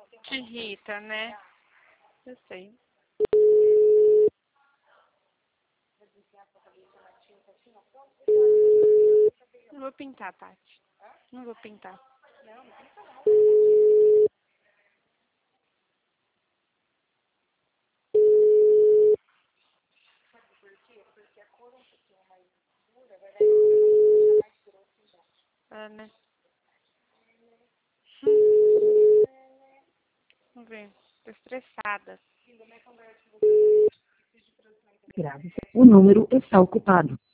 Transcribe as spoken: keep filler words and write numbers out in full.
Te irrita, né? Eu sei. Não vou pintar, Tati. Não vou pintar. É, né? Hum. Vamos ver. Tô estressada. Grave. O número está ocupado.